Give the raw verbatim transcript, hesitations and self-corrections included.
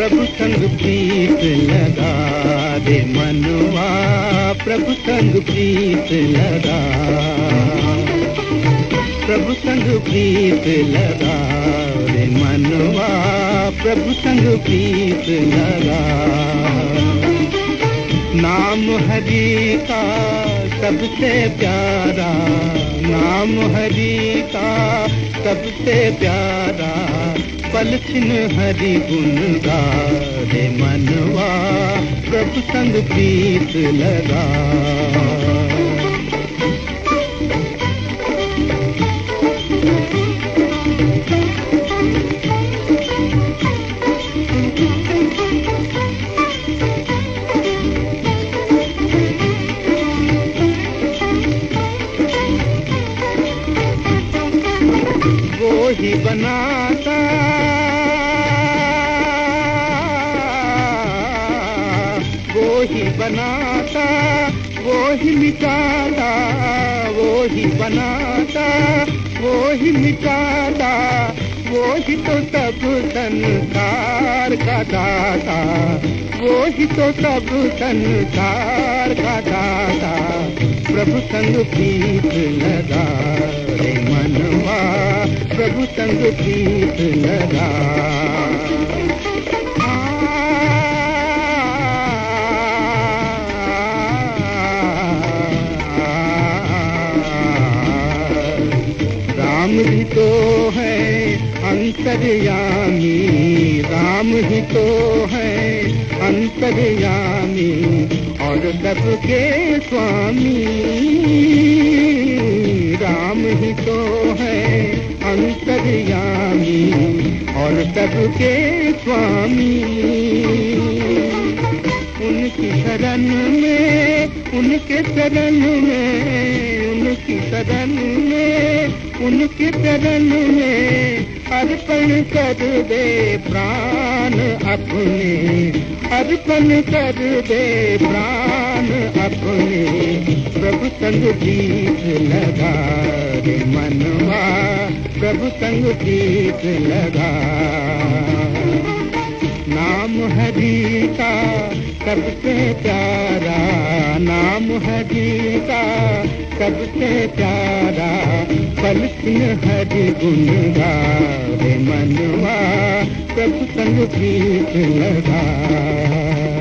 प्रभु संग प्रीत लगा दे मनवा, प्रभु संग प्रीत लगा, प्रभु संग प्रीत लगा दे मनवा, प्रभु संग प्रीत लगा। नाम हरि का सबसे प्यारा, नाम हरि का सबसे प्यारा, पल छिन हरि गुण गा दे मनवा, प्रभु संग प्रीत लगा। वो ही बनाता, वो ही बनाता, वो ही मिटाता, वो ही बनाता, वो ही मिटाता, वो ही तो सब संसार का दाता, वो ही तो सब संसार का दाता। प्रभु संग प्रीत लगा रे मनवा, प्रभु संग प्रीत लगा। राम ही तो है अंतर्यामी, राम ही तो है अंतर्यामी, और सबके स्वामी। राम ही तो है अंतर्यामी, और सबके स्वामी। उनकी शरण में, उनके शरण में, उनकी शरण में, उनके शरण में अर्पण कर दे प्राण अपने, अर्पण कर दे प्राण अपने। प्रभु संग प्रीत लगा रे मनवा, प्रभु संग प्रीत लगा। नाम हरि का सबसे प्यारा, नाम हरि का सबसे प्यारा, पल छिन हरि गुण गा रे मनवा, प्रभु संग प्रीत लगा।